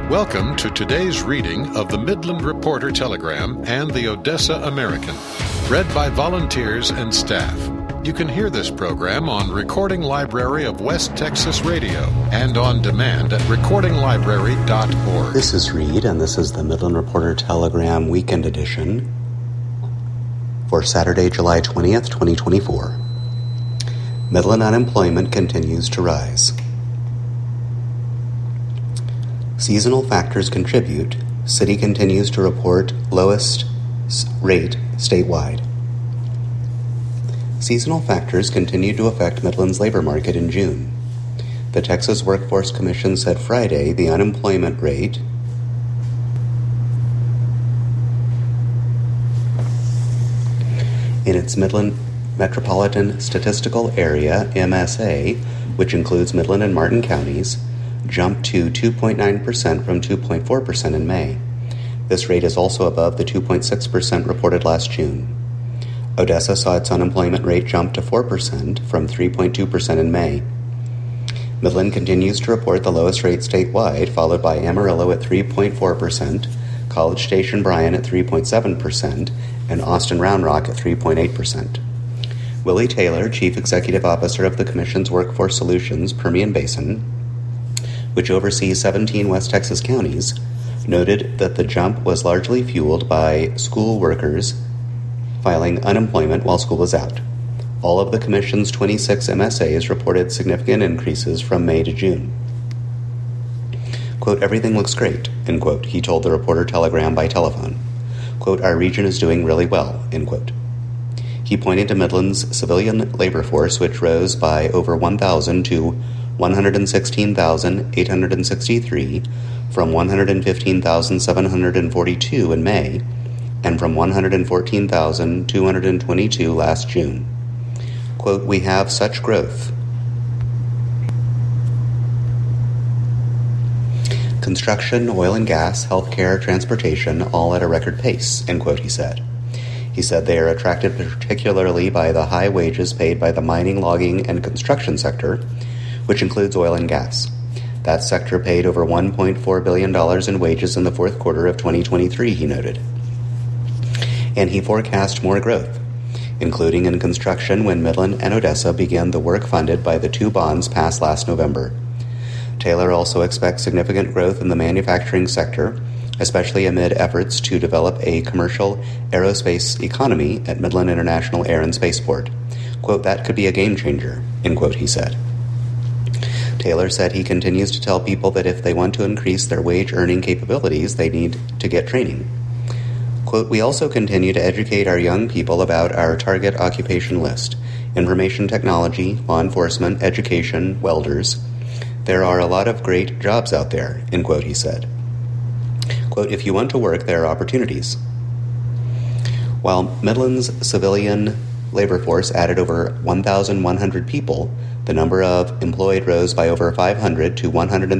Welcome to today's reading of the Midland Reporter Telegram and the Odessa American, read by volunteers and staff. You can hear this program on Recording Library of West Texas Radio and on demand at recordinglibrary.org. This is Reed, and this is the Midland Reporter Telegram Weekend Edition for Saturday, July 20th, 2024. Midland unemployment continues to rise. Seasonal factors contribute. City continues to report lowest rate statewide. Seasonal factors continue to affect Midland's labor market in June. The Texas Workforce Commission said Friday the unemployment rate in its Midland Metropolitan Statistical Area, MSA, which includes Midland and Martin counties, jumped to 2.9% from 2.4% in May. This rate is also above the 2.6% reported last June. Odessa saw its unemployment rate jump to 4% from 3.2% in May. Midland continues to report the lowest rate statewide, followed by Amarillo at 3.4%, College Station Bryan at 3.7%, and Austin Round Rock at 3.8%. Willie Taylor, Chief Executive Officer of the Commission's Workforce Solutions Permian Basin, which oversees 17 West Texas counties, noted that the jump was largely fueled by school workers filing unemployment while school was out. All of the Commission's 26 MSAs reported significant increases from May to June. Quote, "Everything looks great," end quote, he told the Reporter Telegram by telephone. Quote, "Our region is doing really well," end quote. He pointed to Midland's civilian labor force, which rose by over 1,000 to 116,863 from 115,742 in May and from 114,222 last June. Quote, "We have such growth. Construction, oil and gas, healthcare, transportation, all at a record pace," end quote, he said. He said they are attracted particularly by the high wages paid by the mining, logging, and construction sector, which includes oil and gas. That sector paid over $1.4 billion in wages in the fourth quarter of 2023, he noted. And he forecast more growth, including in construction when Midland and Odessa began the work funded by the two bonds passed last November. Taylor also expects significant growth in the manufacturing sector, especially amid efforts to develop a commercial aerospace economy at Midland International Air and Spaceport. Quote, "That could be a game changer," end quote, he said. Taylor said he continues to tell people that if they want to increase their wage-earning capabilities, they need to get training. Quote, "We also continue to educate our young people about our target occupation list: information technology, law enforcement, education, welders. There are a lot of great jobs out there," end quote, he said. Quote, "If you want to work, there are opportunities." While Midland's civilian labor force added over 1,100 people, the number of employed rose by over 500 to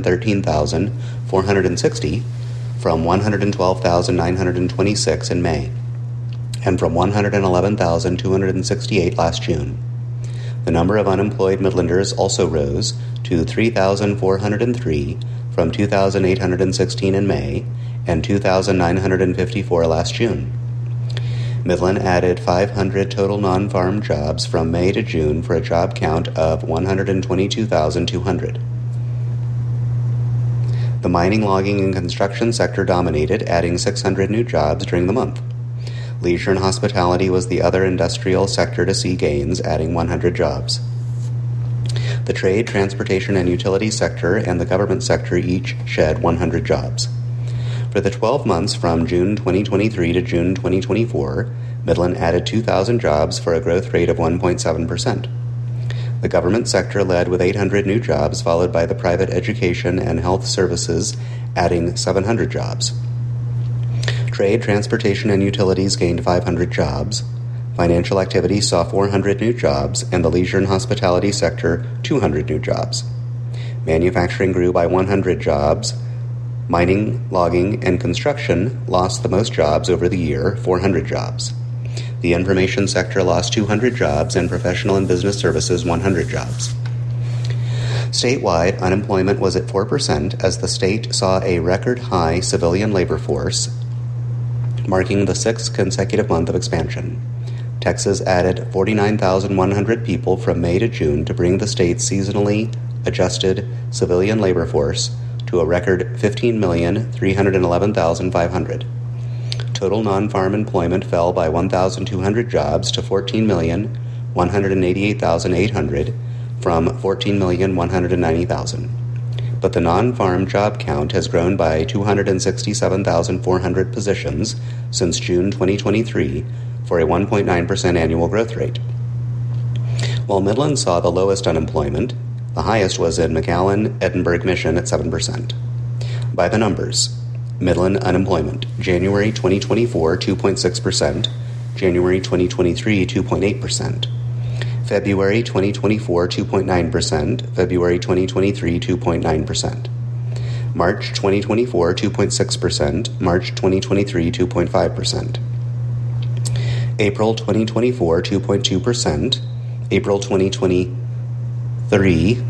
113,460 from 112,926 in May, and from 111,268 last June. The number of unemployed Midlanders also rose to 3,403 from 2,816 in May and 2,954 last June. Midland added 500 total non-farm jobs from May to June for a job count of 122,200. The mining, logging, and construction sector dominated, adding 600 new jobs during the month. Leisure and hospitality was the other industrial sector to see gains, adding 100 jobs. The trade, transportation, and utility sector and the government sector each shed 100 jobs. For the 12 months from June 2023 to June 2024, Midland added 2,000 jobs for a growth rate of 1.7%. The government sector led with 800 new jobs, followed by the private education and health services, adding 700 jobs. Trade, transportation, and utilities gained 500 jobs. Financial activity saw 400 new jobs, and the leisure and hospitality sector 200 new jobs. Manufacturing grew by 100 jobs. Mining, logging, and construction lost the most jobs over the year, 400 jobs. The information sector lost 200 jobs, and professional and business services 100 jobs. Statewide, unemployment was at 4% as the state saw a record-high civilian labor force, marking the 6th consecutive month of expansion. Texas added 49,100 people from May to June to bring the state's seasonally adjusted civilian labor force to a record 15,311,500. Total non-farm employment fell by 1,200 jobs to 14,188,800 from 14,190,000. But the non-farm job count has grown by 267,400 positions since June 2023 for a 1.9% annual growth rate. While Midland saw the lowest unemployment, the highest was in McAllen, Edinburgh Mission at 7%. By the numbers, Midland unemployment, January 2024, 2.6%, January 2023, 2.8%, February 2024, 2.9%, February 2023, 2.9%, March 2024, 2.6%, March 2023, 2.5%, April 2024, 2.2%, April 2023,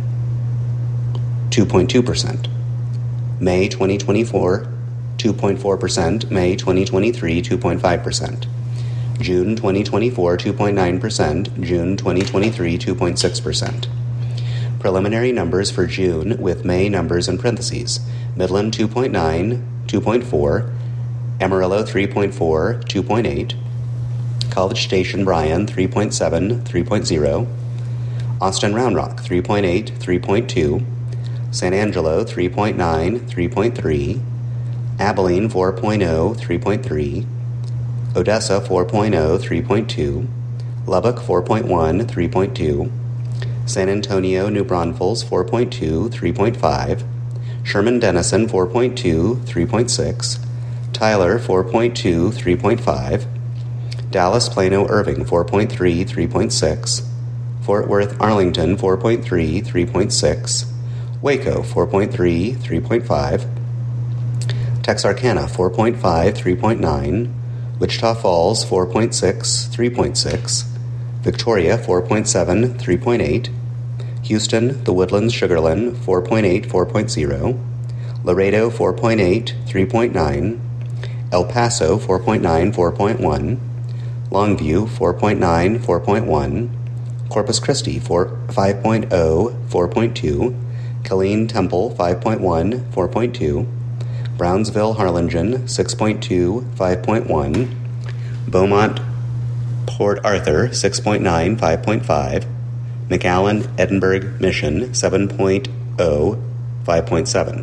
2.2%, May 2024, 2.4%, May 2023, 2.5%, June 2024, 2.9%, June 2023, 2.6%. Preliminary numbers for June with May numbers in parentheses. Midland 2.9, 2.4, Amarillo 3.4, 2.8, College Station Bryan 3.7, 3.0, Austin Round Rock 3.8, 3.2, San Angelo 3.9, 3.3, Abilene 4.0, 3.3, Odessa 4.0, 3.2, Lubbock 4.1, 3.2, San Antonio, New Braunfels 4.2, 3.5, Sherman Denison 4.2, 3.6, Tyler 4.2, 3.5, Dallas Plano Irving 4.3, 3.6, Fort Worth Arlington 4.3, 3.6, Waco 4.3, 3.5, Texarkana 4.5, 3.9, Wichita Falls 4.6, 3.6, Victoria 4.7, 3.8, Houston, The Woodlands, Sugarland 4.8, 4.0, Laredo 4.8, 3.9, El Paso 4.9, 4.1, Longview 4.9, 4.1, Corpus Christi 5.0, 4.2, Killeen Temple 5.1, 4.2, Brownsville Harlingen 6.2, 5.1, Beaumont Port Arthur 6.9, 5.5, McAllen Edinburgh Mission 7.0, 5.7.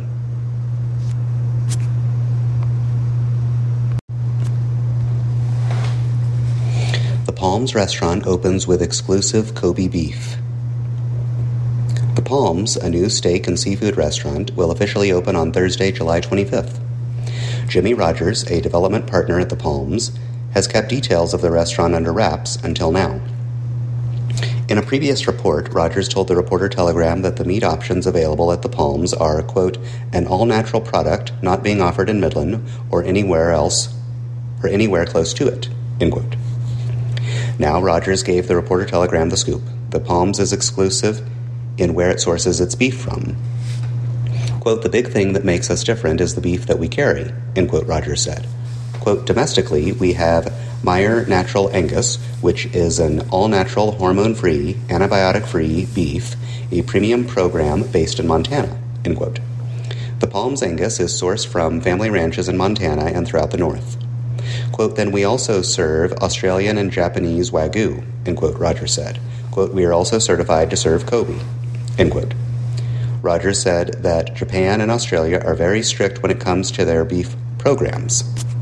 The Palms restaurant opens with exclusive Kobe beef. The Palms, a new steak and seafood restaurant, will officially open on Thursday, July 25th. Jimmy Rogers, a development partner at The Palms, has kept details of the restaurant under wraps until now. In a previous report, Rogers told the Reporter-Telegram that the meat options available at The Palms are, quote, an all-natural product not being offered in Midland or anywhere else or anywhere close to it, end quote. Now Rogers gave the Reporter-Telegram the scoop. The Palms is exclusive in where it sources its beef from. Quote, the big thing that makes us different is the beef that we carry, end quote, Rogers said. Quote, domestically, we have Meyer Natural Angus, which is an all-natural, hormone-free, antibiotic-free beef, a premium program based in Montana, end quote. The Palms Angus is sourced from family ranches in Montana and throughout the north. Quote, then we also serve Australian and Japanese Wagyu, end quote, Rogers said. Quote, we are also certified to serve Kobe, end quote. Rogers said that Japan and Australia are very strict when it comes to their beef programs.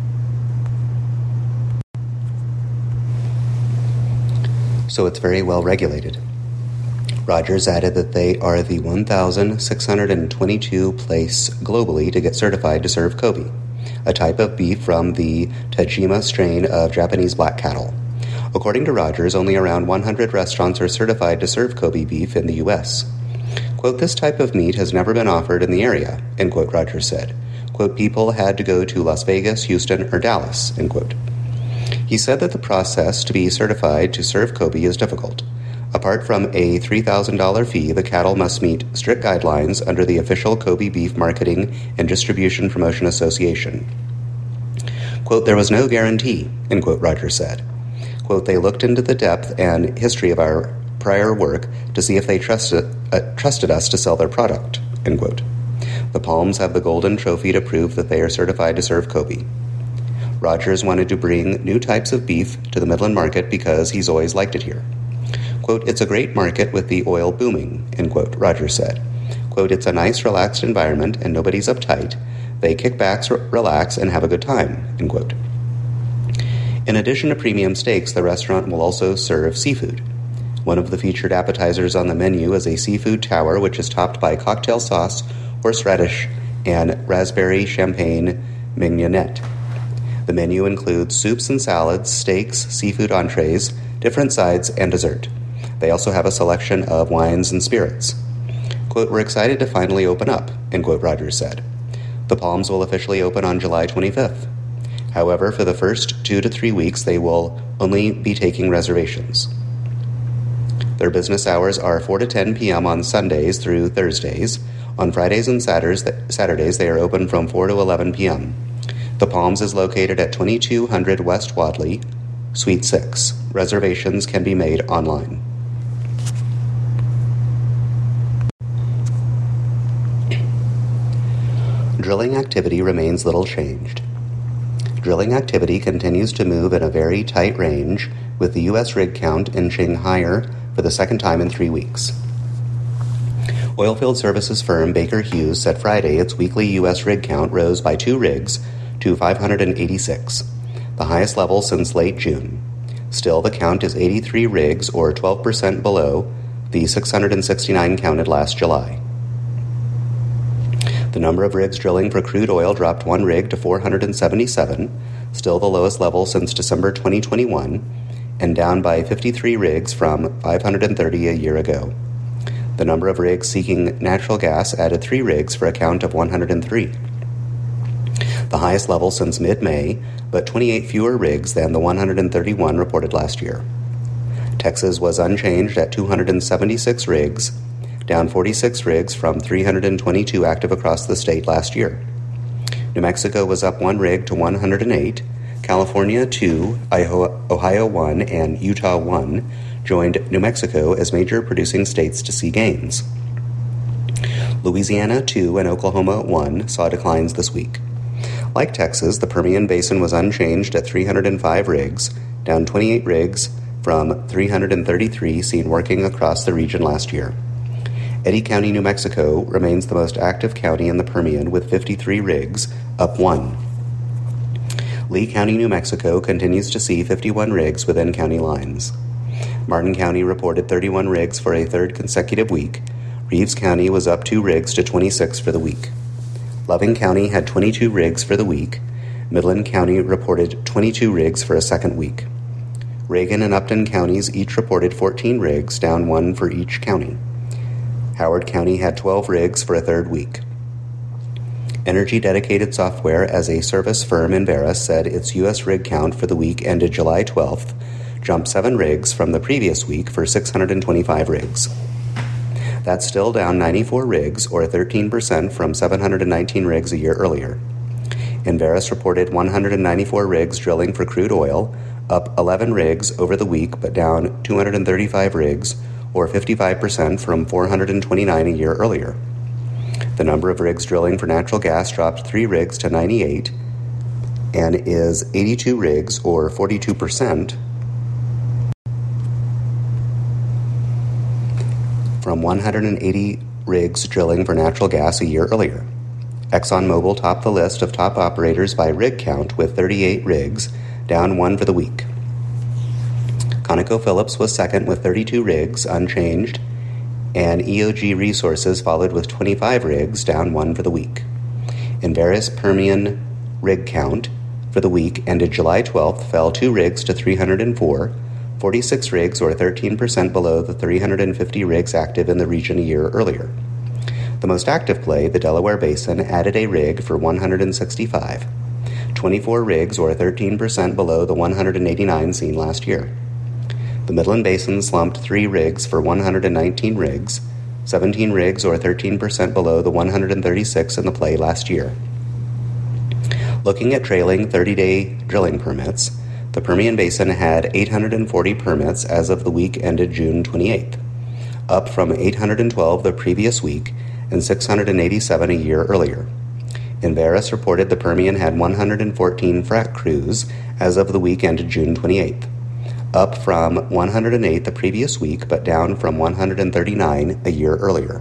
So it's very well regulated. Rogers added that they are the 1,622 place globally to get certified to serve Kobe, a type of beef from the Tajima strain of Japanese black cattle. According to Rogers, only around 100 restaurants are certified to serve Kobe beef in the U.S. Quote, this type of meat has never been offered in the area, end quote, Rogers said. Quote, people had to go to Las Vegas, Houston, or Dallas, end quote. He said that the process to be certified to serve Kobe is difficult. Apart from a $3,000 fee, the cattle must meet strict guidelines under the official Kobe Beef Marketing and Distribution Promotion Association. Quote, there was no guarantee, end quote, Rogers said. Quote, they looked into the depth and history of our prior work to see if they trusted us to sell their product, end quote. The Palms have the golden trophy to prove that they are certified to serve Kobe. Rogers wanted to bring new types of beef to the Midland market because he's always liked it here. Quote, it's a great market with the oil booming, end quote, Rogers said. Quote, it's a nice, relaxed environment and nobody's uptight. They kick back, relax, and have a good time, end quote. In addition to premium steaks, the restaurant will also serve seafood. One of the featured appetizers on the menu is a seafood tower, which is topped by cocktail sauce, horseradish, and raspberry champagne mignonette. The menu includes soups and salads, steaks, seafood entrees, different sides, and dessert. They also have a selection of wines and spirits. Quote, we're excited to finally open up, end quote, Rogers said. The Palms will officially open on July 25th. However, for the first 2 to 3 weeks, they will only be taking reservations. Their business hours are 4 to 10 p.m. on Sundays through Thursdays. On Fridays and Saturdays, they are open from 4 to 11 p.m. The Palms is located at 2200 West Wadley, Suite 6. Reservations can be made online. Drilling activity remains little changed. Drilling activity continues to move in a very tight range, with the U.S. rig count inching higher for the second time in 3 weeks. Oilfield services firm Baker Hughes said Friday its weekly U.S. rig count rose by 2 rigs to 586, the highest level since late June. Still, the count is 83 rigs, or 12% below the 669 counted last July. The number of rigs drilling for crude oil dropped 1 rig to 477, still the lowest level since December 2021, and down by 53 rigs from 530 a year ago. The number of rigs seeking natural gas added 3 rigs for a count of 103. The highest level since mid-May, but 28 fewer rigs than the 131 reported last year. Texas was unchanged at 276 rigs, down 46 rigs from 322 active across the state last year. New Mexico was up 1 rig to 108, California 2, Ohio 1, and Utah 1 joined New Mexico as major producing states to see gains. Louisiana 2 and Oklahoma 1 saw declines this week. Like Texas, the Permian Basin was unchanged at 305 rigs, down 28 rigs from 333 seen working across the region last year. Eddy County, New Mexico remains the most active county in the Permian with 53 rigs, up 1. Lee County, New Mexico continues to see 51 rigs within county lines. Martin County reported 31 rigs for a 3rd consecutive week. Reeves County was up 2 rigs to 26 for the week. Loving County had 22 rigs for the week. Midland County reported 22 rigs for a 2nd week. Reagan and Upton counties each reported 14 rigs, down 1 for each county. Howard County had 12 rigs for a 3rd week. Energy Dedicated Software as a service firm in Veris said its U.S. rig count for the week ended July 12th jumped 7 rigs from the previous week for 625 rigs. That's still down 94 rigs, or 13% from 719 rigs a year earlier. Enverus reported 194 rigs drilling for crude oil, up 11 rigs over the week, but down 235 rigs, or 55% from 429 a year earlier. The number of rigs drilling for natural gas dropped 3 rigs to 98, and is 82 rigs, or 42%, from 180 rigs drilling for natural gas a year earlier. ExxonMobil topped the list of top operators by rig count with 38 rigs, down 1 for the week. ConocoPhillips was second with 32 rigs, unchanged, and EOG Resources followed with 25 rigs, down 1 for the week. Enverus Permian rig count for the week ended July 12th fell 2 rigs to 304, 46 rigs, or 13% below the 350 rigs active in the region a year earlier. The most active play, the Delaware Basin, added a rig for 165, 24 rigs, or 13% below the 189 seen last year. The Midland Basin slumped 3 rigs for 119 rigs, 17 rigs or 13% below the 136 in the play last year. Looking at trailing 30-day drilling permits, the Permian Basin had 840 permits as of the week ended June 28th, up from 812 the previous week and 687 a year earlier. Enverus reported the Permian had 114 frac crews as of the week ended June 28th, up from 108 the previous week but down from 139 a year earlier.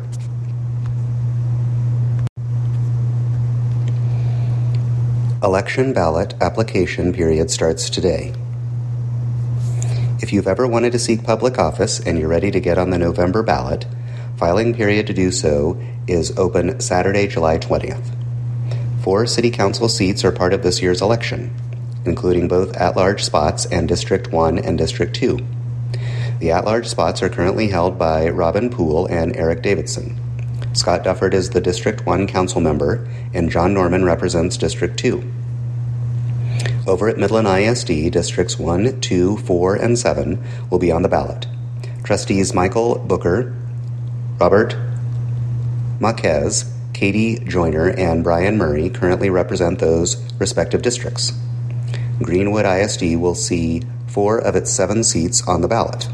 Election ballot application period starts today. If you've ever wanted to seek public office and you're ready to get on the November ballot, filing period to do so is open Saturday, July 20th. 4 city council seats are part of this year's election, including both at-large spots and District 1 and District 2. The at-large spots are currently held by Robin Poole and Eric Davidson. Scott Dufford is the District 1 council member, and John Norman represents District 2. Over at Midland ISD, Districts 1, 2, 4, and 7 will be on the ballot. Trustees Michael Booker, Robert Marquez, Katie Joyner, and Brian Murray currently represent those respective districts. Greenwood ISD will see 4 of its 7 seats on the ballot.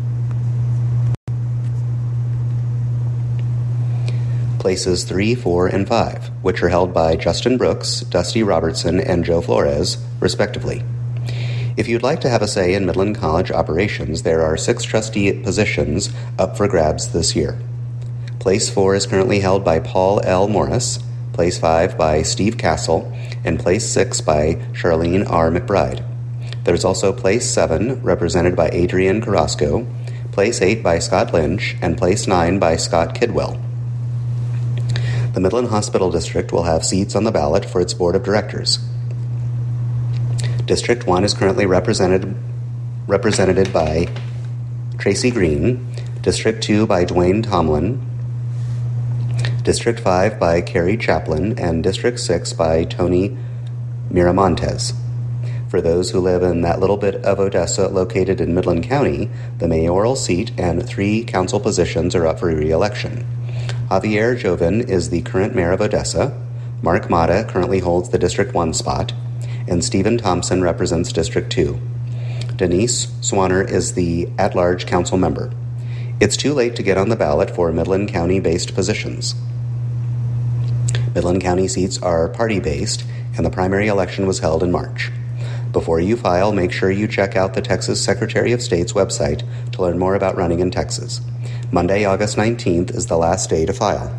Places 3, 4, and 5, which are held by Justin Brooks, Dusty Robertson, and Joe Flores, respectively. If you'd like to have a say in Midland College operations, there are 6 trustee positions up for grabs this year. Place 4 is currently held by Paul L. Morris, Place 5 by Steve Castle, and Place 6 by Charlene R. McBride. There's also Place 7, represented by Adrian Carrasco, Place 8 by Scott Lynch, and Place 9 by Scott Kidwell. The Midland Hospital District will have seats on the ballot for its board of directors. District 1 is currently represented by Tracy Green, District 2 by Dwayne Tomlin, District 5 by Carrie Chaplin, and District 6 by Tony Miramontes. For those who live in that little bit of Odessa located in Midland County, the mayoral seat and 3 council positions are up for re-election. Javier Joven is the current mayor of Odessa, Mark Mata currently holds the District 1 spot, and Stephen Thompson represents District 2. Denise Swanner is the at-large council member. It's too late to get on the ballot for Midland County-based positions. Midland County seats are party-based, and the primary election was held in March. Before you file, make sure you check out the Texas Secretary of State's website to learn more about running in Texas. Monday, August 19th is the last day to file.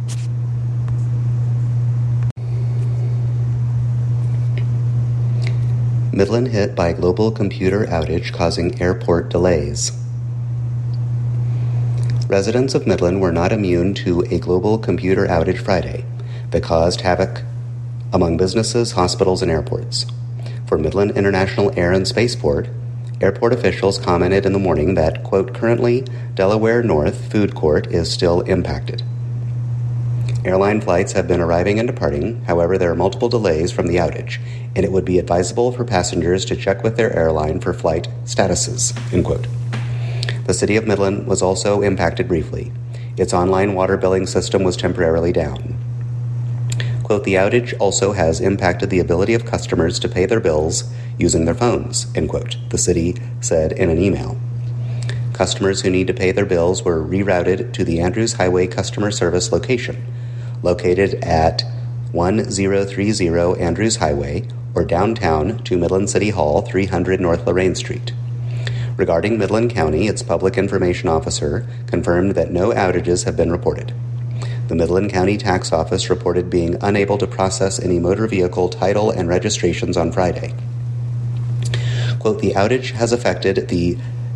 Midland hit by global computer outage causing airport delays. Residents of Midland were not immune to a global computer outage Friday that caused havoc among businesses, hospitals, and airports. For Midland International Air and Spaceport, airport officials commented in the morning that, quote, currently, Delaware North Food Court is still impacted. Airline flights have been arriving and departing, however, there are multiple delays from the outage, and it would be advisable for passengers to check with their airline for flight statuses, end quote. The city of Midland was also impacted briefly. Its online water billing system was temporarily down. Quote, the outage also has impacted the ability of customers to pay their bills using their phones, end quote, the city said in an email. Customers who need to pay their bills were rerouted to the Andrews Highway Customer Service location, located at 1030 Andrews Highway, or downtown to Midland City Hall, 300 North Lorraine Street. Regarding Midland County, its public information officer confirmed that no outages have been reported. The Midland County Tax Office reported being unable to process any motor vehicle title and registrations on Friday. Quote, the outage has affected the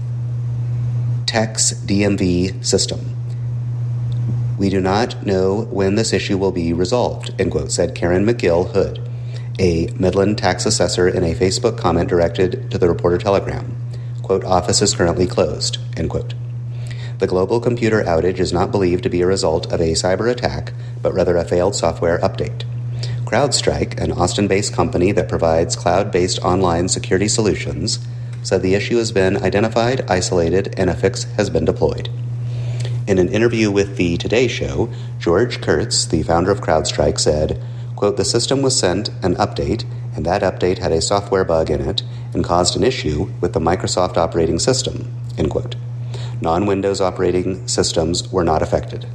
Tex DMV system. We do not know when this issue will be resolved, end quote, said Karen McGill Hood, a Midland tax assessor, in a Facebook comment directed to the Reporter Telegram. Quote, office is currently closed, end quote. The global computer outage is not believed to be a result of a cyber attack, but rather a failed software update. CrowdStrike, an Austin-based company that provides cloud-based online security solutions, said the issue has been identified, isolated, and a fix has been deployed. In an interview with the Today Show, George Kurtz, the founder of CrowdStrike, said, quote, "The system was sent an update, and that update had a software bug in it and caused an issue with the Microsoft operating system," end quote. Non-Windows operating systems were not affected.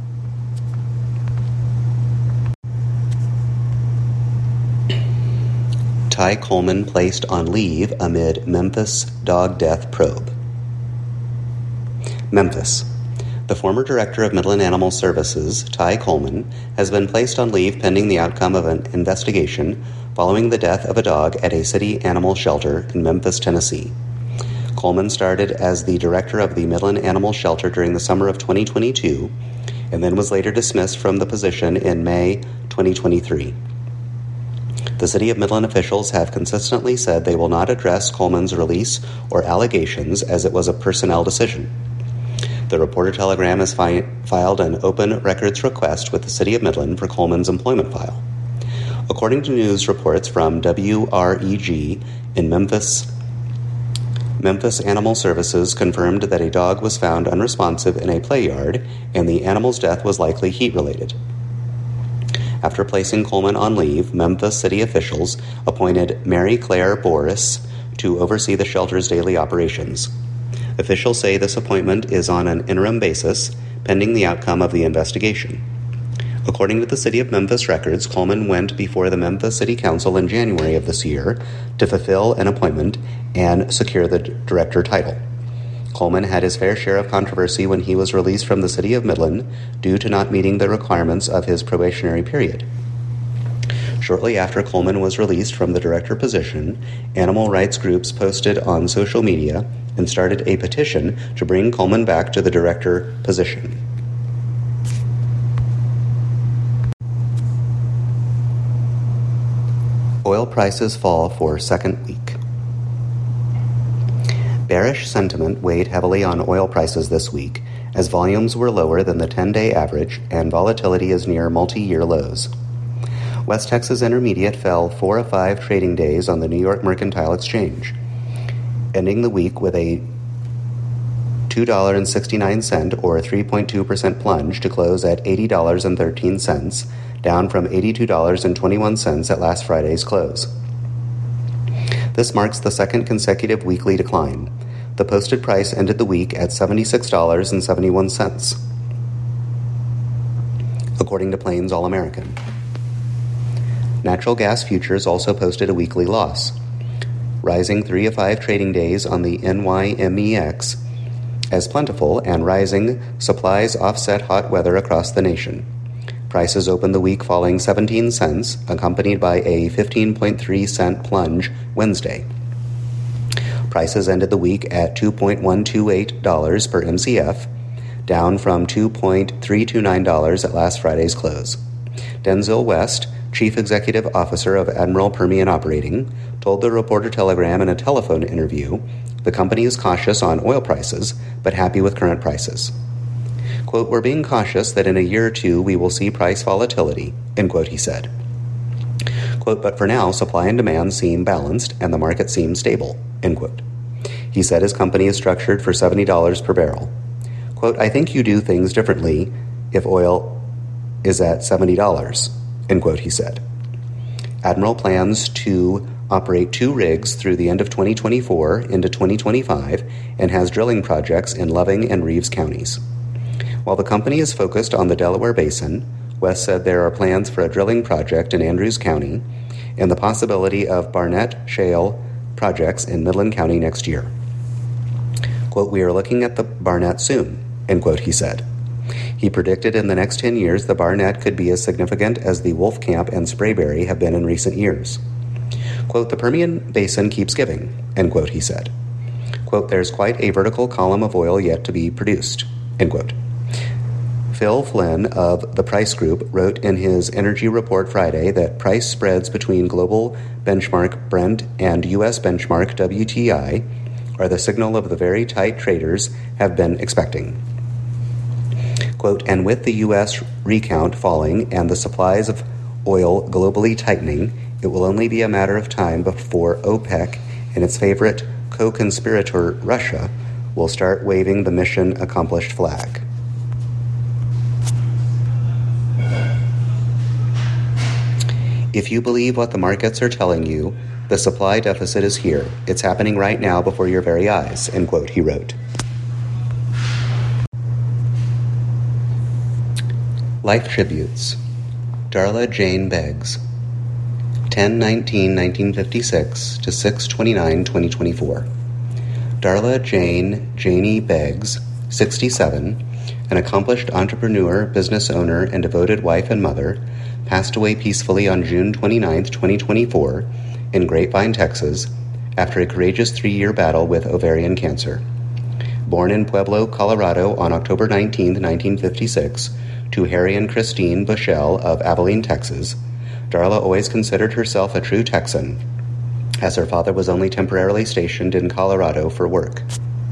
Ty Coleman placed on leave amid Memphis dog death probe. Memphis. The former director of Midland Animal Services, Ty Coleman, has been placed on leave pending the outcome of an investigation following the death of a dog at a city animal shelter in Memphis, Tennessee. Coleman started as the director of the Midland Animal Shelter during the summer of 2022 and then was later dismissed from the position in May 2023. The City of Midland officials have consistently said they will not address Coleman's release or allegations as it was a personnel decision. The Reporter-Telegram has filed an open records request with the City of Midland for Coleman's employment file. According to news reports from WREG in Memphis Animal Services confirmed that a dog was found unresponsive in a play yard and the animal's death was likely heat-related. After placing Coleman on leave, Memphis city officials appointed Mary Claire Boris to oversee the shelter's daily operations. Officials say this appointment is on an interim basis, pending the outcome of the investigation. According to the City of Memphis records, Coleman went before the Memphis City Council in January of this year to fulfill an appointment and secure the director title. Coleman had his fair share of controversy when he was released from the City of Midland due to not meeting the requirements of his probationary period. Shortly after Coleman was released from the director position, animal rights groups posted on social media and started a petition to bring Coleman back to the director position. Oil prices fall for second week. Bearish sentiment weighed heavily on oil prices this week as volumes were lower than the 10-day average and volatility is near multi-year lows. West Texas Intermediate fell 4 of 5 trading days on the New York Mercantile Exchange, ending the week with a $2.69 or 3.2% plunge to close at $80.13, down from $82.21 at last Friday's close. This marks the second consecutive weekly decline. The posted price ended the week at $76.71, according to Plains All American. Natural gas futures also posted a weekly loss, rising 3 of 5 trading days on the NYMEX as plentiful and rising supplies offset hot weather across the nation. Prices opened the week falling 17 cents, accompanied by a 15.3 cent plunge Wednesday. Prices ended the week at $2.128 per MCF, down from $2.329 at last Friday's close. Denzil West, Chief Executive Officer of Admiral Permian Operating, told the Reporter-Telegram in a telephone interview the company is cautious on oil prices, but happy with current prices. Quote, "We're being cautious that in a year or two we will see price volatility," end quote, he said. Quote, "But for now, supply and demand seem balanced and the market seems stable," end quote. He said his company is structured for $70 per barrel. Quote, "I think you do things differently if oil is at $70, end quote, he said. Admiral plans to operate 2 rigs through the end of 2024 into 2025 and has drilling projects in Loving and Reeves counties. While the company is focused on the Delaware Basin, West said there are plans for a drilling project in Andrews County and the possibility of Barnett Shale projects in Midland County next year. Quote, "We are looking at the Barnett soon," end quote, he said. He predicted in the next 10 years the Barnett could be as significant as the Wolfcamp and Sprayberry have been in recent years. Quote, "The Permian Basin keeps giving," end quote, he said. Quote, "There's quite a vertical column of oil yet to be produced," end quote. Phil Flynn of the Price Group wrote in his energy report Friday that price spreads between global benchmark Brent and U.S. benchmark WTI are the signal of the very tight traders have been expecting. Quote, "And with the U.S. recount falling and the supplies of oil globally tightening, it will only be a matter of time before OPEC and its favorite co-conspirator Russia will start waving the mission-accomplished flag. If you believe what the markets are telling you, the supply deficit is here. It's happening right now before your very eyes, end quote, he wrote. Life Tributes. Darla Jane Beggs, 10/19/1956 to 6/29/2024. Darla Janie Beggs, 67, an accomplished entrepreneur, business owner, and devoted wife and mother, passed away peacefully on June 29, 2024, in Grapevine, Texas, after a courageous 3-year battle with ovarian cancer. Born in Pueblo, Colorado on October 19, 1956, to Harry and Christine Bushell of Abilene, Texas, Darla always considered herself a true Texan, as her father was only temporarily stationed in Colorado for work.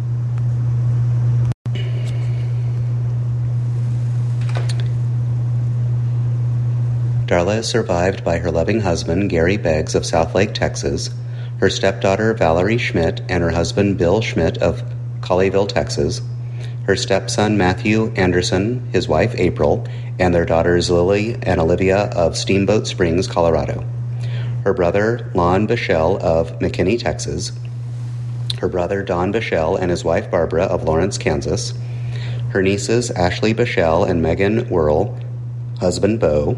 Darla is survived by her loving husband, Gary Beggs of Southlake, Texas, her stepdaughter, Valerie Schmidt, and her husband, Bill Schmidt of Colleyville, Texas, her stepson, Matthew Anderson, his wife, April, and their daughters, Lily and Olivia of Steamboat Springs, Colorado, her brother, Lon Bushell of McKinney, Texas, her brother, Don Bushell, and his wife, Barbara of Lawrence, Kansas, her nieces, Ashley Bushell and Megan Whirl, husband, Bo,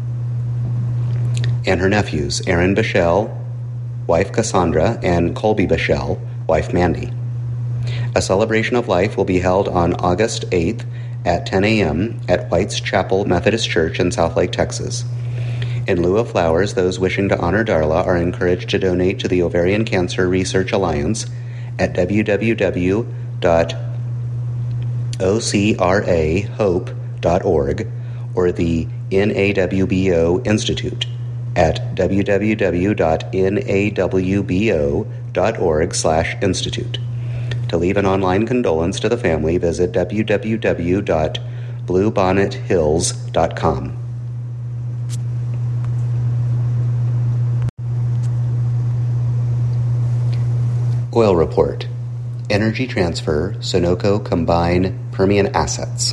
and her nephews, Aaron Bushell, wife Cassandra, and Colby Bushell, wife Mandy. A celebration of life will be held on August 8th at 10 a.m. at White's Chapel Methodist Church in Southlake, Texas. In lieu of flowers, those wishing to honor Darla are encouraged to donate to the Ovarian Cancer Research Alliance at www.ocrahope.org or the NAWBO Institute at www.nawbo.org/institute. To leave an online condolence to the family, visit www.bluebonnethills.com. Oil Report. Energy Transfer, Sunoco combine Permian assets.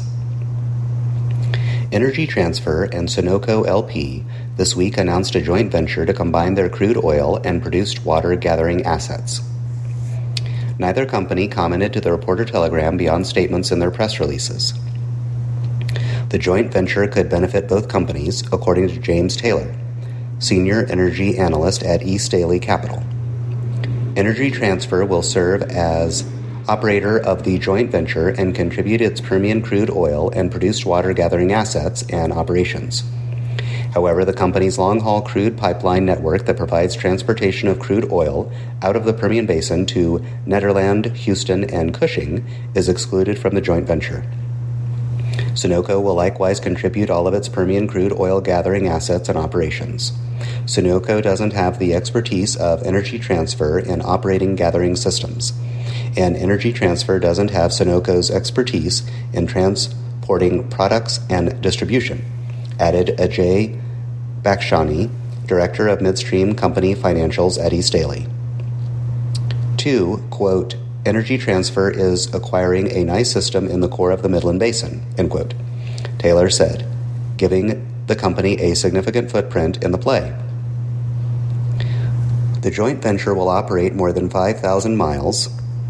Energy Transfer and Sunoco LP this week announced a joint venture to combine their crude oil and produced water gathering assets. Neither company commented to the Reporter Telegram beyond statements in their press releases. The joint venture could benefit both companies, according to James Taylor, senior energy analyst at East Daily Capital. Energy Transfer will serve as operator of the joint venture and contribute its Permian crude oil and produced water gathering assets and operations. However, the company's long-haul crude pipeline network that provides transportation of crude oil out of the Permian Basin to Nederland, Houston, and Cushing is excluded from the joint venture. Sunoco will likewise contribute all of its Permian crude oil gathering assets and operations. Sunoco doesn't have the expertise of Energy Transfer in operating gathering systems, and Energy Transfer doesn't have Sunoco's expertise in transporting products and distribution, added Ajay Bakshani, Director of Midstream Company Financials at East Daily. 2, quote, Energy Transfer is acquiring a nice system in the core of the Midland Basin, end quote, Taylor said, giving the company a significant footprint in the play. The joint venture will operate more than 5,000 miles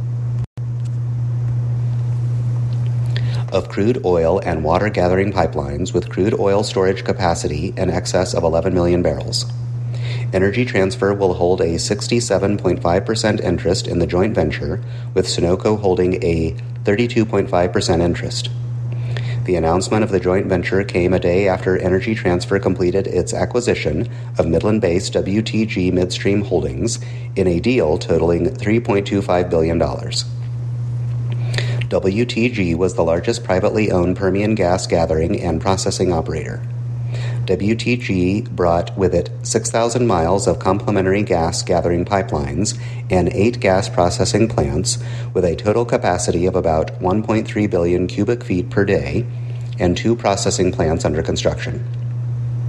of crude oil and water gathering pipelines with crude oil storage capacity in excess of 11 million barrels. Energy Transfer will hold a 67.5% interest in the joint venture, with Sunoco holding a 32.5% interest. The announcement of the joint venture came a day after Energy Transfer completed its acquisition of Midland-based WTG Midstream Holdings in a deal totaling $3.25 billion. WTG was the largest privately owned Permian gas gathering and processing operator. WTG brought with it 6,000 miles of complementary gas gathering pipelines and 8 gas processing plants with a total capacity of about 1.3 billion cubic feet per day and 2 processing plants under construction.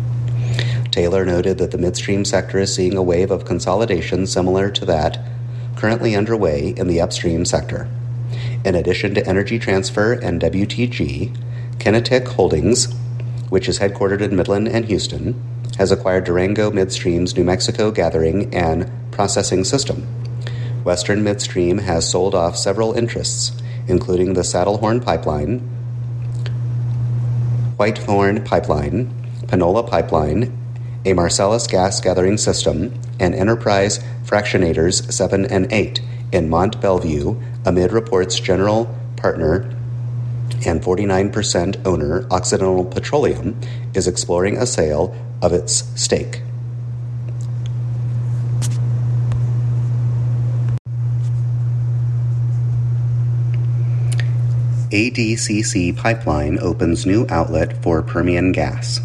Taylor noted that the midstream sector is seeing a wave of consolidation similar to that currently underway in the upstream sector. In addition to Energy Transfer and WTG, Kinetic Holdings, which is headquartered in Midland and Houston, has acquired Durango Midstream's New Mexico gathering and processing system. Western Midstream has sold off several interests, including the Saddlehorn Pipeline, Whitehorn Pipeline, Panola Pipeline, a Marcellus gas gathering system, and Enterprise Fractionators 7 and 8 in Mont Belvieu, amid reports general partner and 49% owner Occidental Petroleum is exploring a sale of its stake. ADCC Pipeline opens new outlet for Permian gas.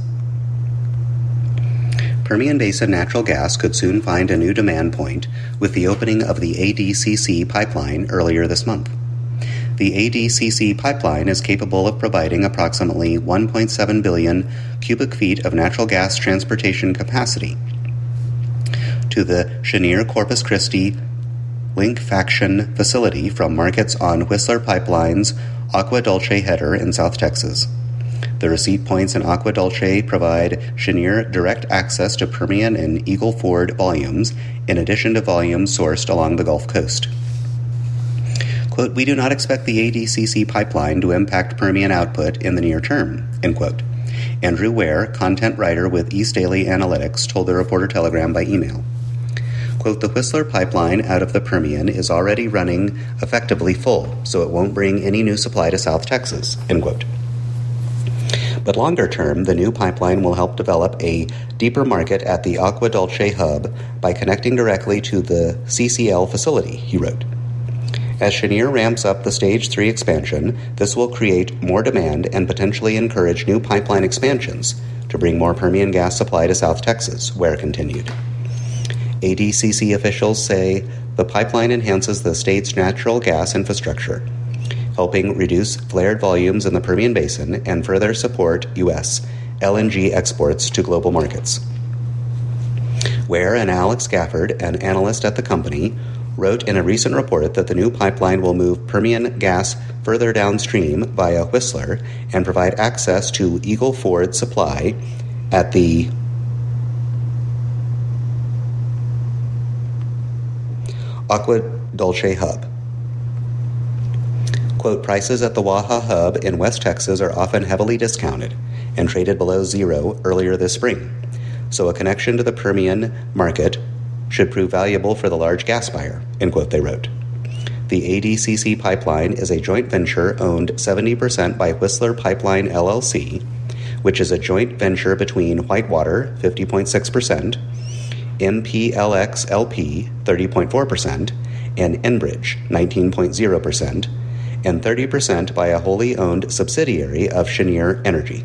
Permian Basin natural gas could soon find a new demand point with the opening of the ADCC pipeline earlier this month. The ADCC pipeline is capable of providing approximately 1.7 billion cubic feet of natural gas transportation capacity to the Cheniere Corpus Christi liquefaction facility from markets on Whistler Pipeline's Agua Dulce header in South Texas. The receipt points in Agua Dulce provide Cheniere direct access to Permian and Eagle Ford volumes, in addition to volumes sourced along the Gulf Coast. Quote, "We do not expect the ADCC pipeline to impact Permian output in the near term," end quote. Andrew Ware, content writer with East Daily Analytics, told the Reporter-Telegram by email. Quote, "The Whistler pipeline out of the Permian is already running effectively full, so it won't bring any new supply to South Texas," end quote. But longer term, the new pipeline will help develop a deeper market at the Agua Dulce hub by connecting directly to the CCL facility, he wrote. As Cheniere ramps up the Stage 3 expansion, this will create more demand and potentially encourage new pipeline expansions to bring more Permian gas supply to South Texas, Ware continued. ADCC officials say the pipeline enhances the state's natural gas infrastructure, helping reduce flared volumes in the Permian Basin and further support U.S. LNG exports to global markets. Ware and Alex Gafford, an analyst at the company, wrote in a recent report that the new pipeline will move Permian gas further downstream via Whistler and provide access to Eagle Ford supply at the Agua Dulce hub. Quote, "Prices at the Waha hub in West Texas are often heavily discounted and traded below zero earlier this spring, so a connection to the Permian market should prove valuable for the large gas buyer," end quote, they wrote. The ADCC pipeline is a joint venture owned 70% by Whistler Pipeline LLC, which is a joint venture between Whitewater, 50.6%, MPLX LP, 30.4%, and Enbridge, 19.0%, and 30% by a wholly owned subsidiary of Cheniere Energy.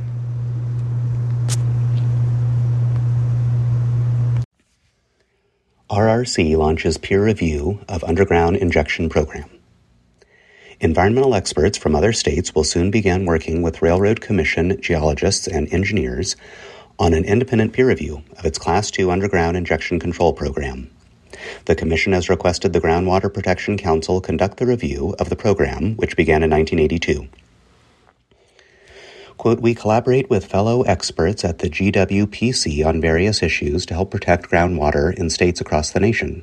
RRC launches peer review of underground injection program. Environmental experts from other states will soon begin working with Railroad Commission geologists and engineers on an independent peer review of its Class II underground injection control program. The Commission has requested the Groundwater Protection Council conduct the review of the program, which began in 1982. Quote, "We collaborate with fellow experts at the GWPC on various issues to help protect groundwater in states across the nation.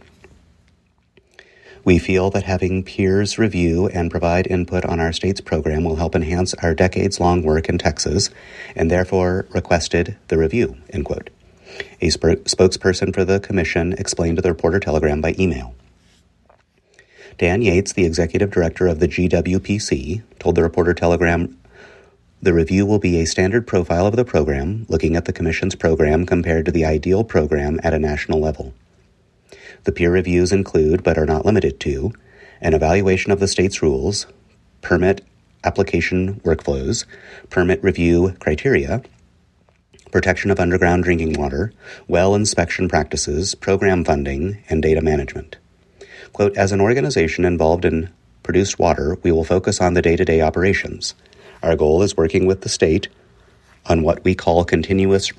We feel that having peers review and provide input on our state's program will help enhance our decades-long work in Texas, and therefore requested the review," end quote. A spokesperson for the Commission explained to the Reporter-Telegram by email. Dan Yates, the executive director of the GWPC, told the Reporter-Telegram the review will be a standard profile of the program, looking at the Commission's program compared to the ideal program at a national level. The peer reviews include, but are not limited to, an evaluation of the state's rules, permit application workflows, permit review criteria, protection of underground drinking water, well inspection practices, program funding, and data management. Quote, "As an organization involved in produced water, we will focus on the day-to-day operations. Our goal is working with the state on what we call continuous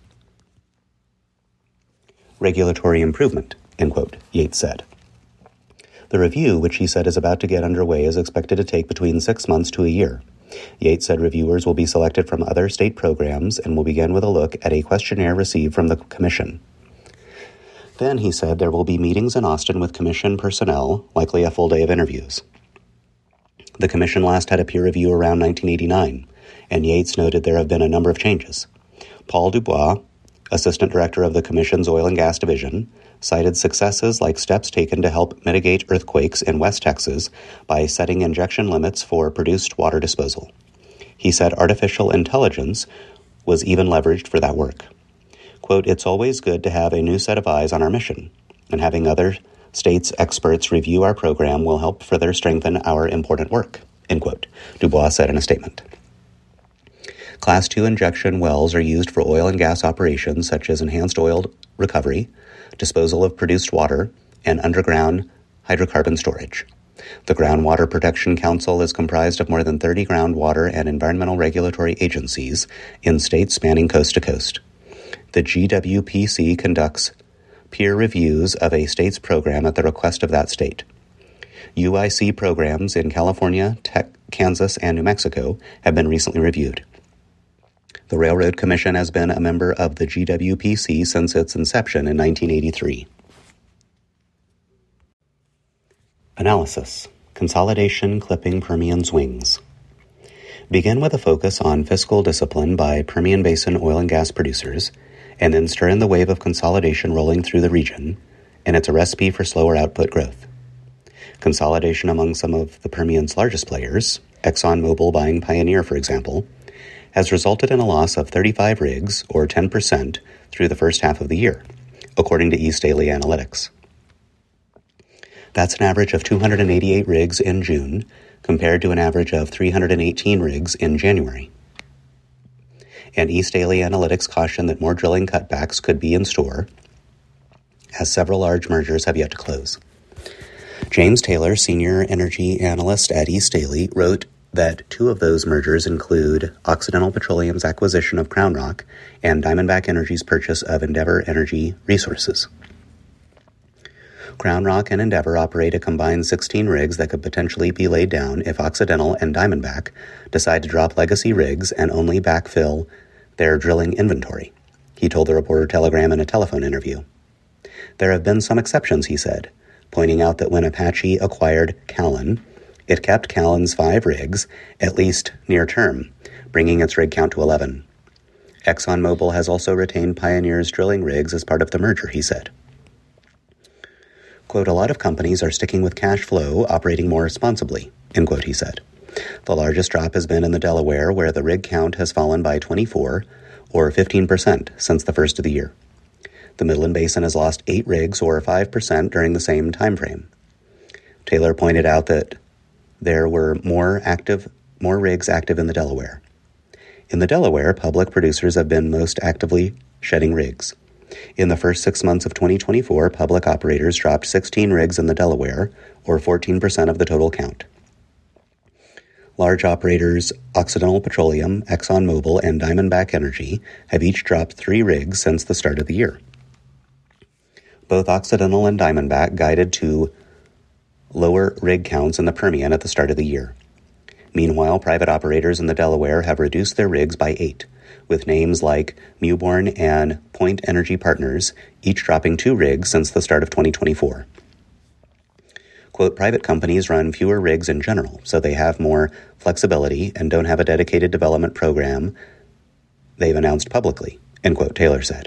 regulatory improvement," end quote, Yates said. The review, which he said is about to get underway, is expected to take between 6 months to a year. Yates said reviewers will be selected from other state programs and will begin with a look at a questionnaire received from the Commission. Then, he said, there will be meetings in Austin with Commission personnel, likely a full day of interviews. The Commission last had a peer review around 1989, and Yates noted there have been a number of changes. Paul Dubois, Assistant Director of the Commission's Oil and Gas Division, cited successes like steps taken to help mitigate earthquakes in West Texas by setting injection limits for produced water disposal. He said artificial intelligence was even leveraged for that work. Quote, "It's always good to have a new set of eyes on our mission, and having other states' experts review our program will help further strengthen our important work," end quote, Dubois said in a statement. Class 2 injection wells are used for oil and gas operations such as enhanced oil recovery, disposal of produced water, and underground hydrocarbon storage. The Groundwater Protection Council is comprised of more than 30 groundwater and environmental regulatory agencies in states spanning coast to coast. The GWPC conducts peer reviews of a state's program at the request of that state. UIC programs in California, Kansas, and New Mexico have been recently reviewed. The Railroad Commission has been a member of the GWPC since its inception in 1983. Analysis. Consolidation clipping Permian's wings. Begin with a focus on fiscal discipline by Permian Basin oil and gas producers, and then stir in the wave of consolidation rolling through the region, and it's a recipe for slower output growth. Consolidation among some of the Permian's largest players, ExxonMobil buying Pioneer, for example, has resulted in a loss of 35 rigs, or 10%, through the first half of the year, according to East Daily Analytics. That's an average of 288 rigs in June, compared to an average of 318 rigs in January. And East Daily Analytics caution that more drilling cutbacks could be in store, as several large mergers have yet to close. James Taylor, senior energy analyst at East Daily, wrote that two of those mergers include Occidental Petroleum's acquisition of Crown Rock and Diamondback Energy's purchase of Endeavor Energy Resources. Crown Rock and Endeavor operate a combined 16 rigs that could potentially be laid down if Occidental and Diamondback decide to drop legacy rigs and only backfill their drilling inventory, he told the Reporter Telegram in a telephone interview. There have been some exceptions, he said, pointing out that when Apache acquired Callon, it kept Callon's 5 rigs, at least near term, bringing its rig count to 11. ExxonMobil has also retained Pioneer's drilling rigs as part of the merger, he said. Quote, "A lot of companies are sticking with cash flow, operating more responsibly," end quote, he said. The largest drop has been in the Delaware, where the rig count has fallen by 24, or 15%, since the first of the year. The Midland Basin has lost 8 rigs, or 5%, during the same time frame. Taylor pointed out that there were more rigs active in the Delaware. In the Delaware, public producers have been most actively shedding rigs. In the first 6 months of 2024, public operators dropped 16 rigs in the Delaware, or 14% of the total count. Large operators Occidental Petroleum, ExxonMobil, and Diamondback Energy have each dropped 3 rigs since the start of the year. Both Occidental and Diamondback guided to lower rig counts in the Permian at the start of the year. Meanwhile, private operators in the Delaware have reduced their rigs by 8, with names like Mewbourne and Point Energy Partners each dropping 2 rigs since the start of 2024. Quote, "Private companies run fewer rigs in general, so they have more flexibility and don't have a dedicated development program they've announced publicly," end quote, Taylor said.